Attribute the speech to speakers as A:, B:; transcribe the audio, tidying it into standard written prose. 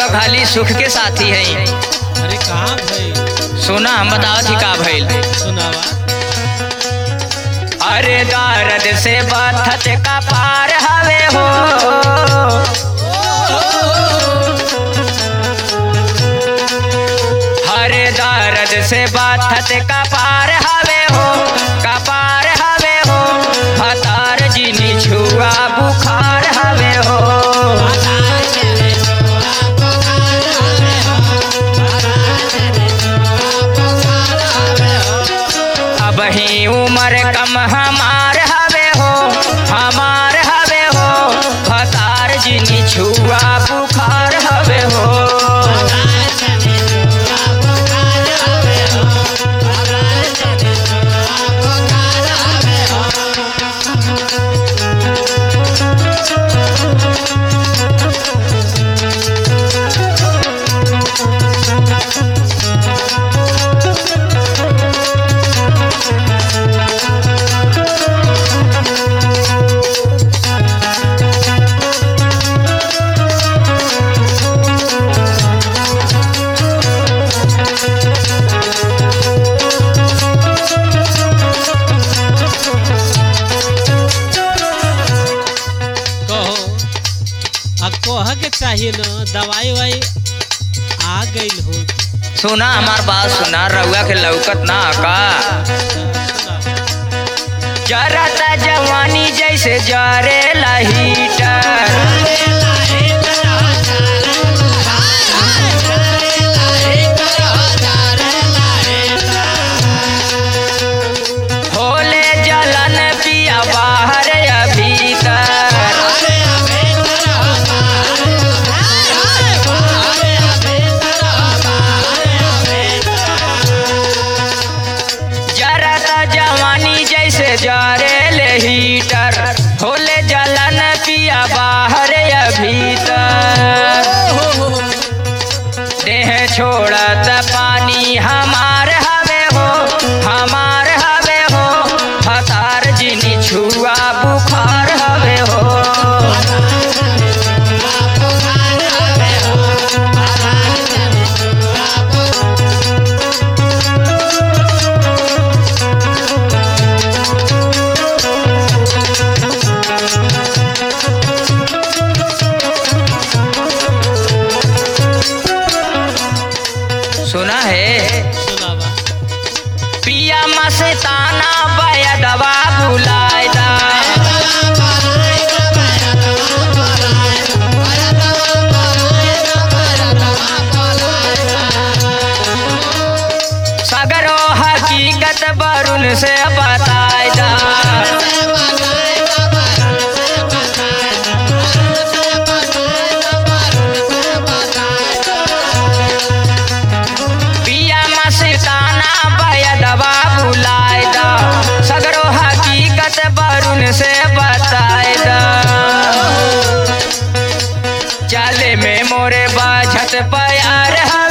A: खाली सुख के साथी है।
B: अरे कहाँ भाई?
A: सुना हम बतावत ही का भइल।
B: सुनावा।
A: अरे दर्द से बथत का पार हवे हो, अरे दर्द से बथत का पार हवे हो, का पार हवे हो, भतार जिनी छुआ बुखार हवे हो। अब ही उम्र कम हमार हवे हो, हमार हवे हो, भतार जिनी छुआ बुखार हवे हो।
B: कह के चाहिए न दवाई वाई आ गई हो।
A: सुना हमार बात सुना, रउआ के लौकत ना का जरता जवानी जैसे जरे हीटर, होले जलन पिया बाहर या भीतर। जरता जवानी जैसे जरे हीटर, होले जलन पिया बाहर या भीतर। देह छोड़त पानी हमार हवे हो, हमार हवे हो, भतार जिनी छुआ बुखार हवे हो। सुना है
B: सुनावा।
A: पिया मस्ताना बयदवा बुलायदा, सगरो हकीकत वरुण से बतायदा। पिया मस्ताना बयदवा बुलायदा, सगरो हकीकत वरुण से बतायदा। चले में मोरे बाझत प्यार है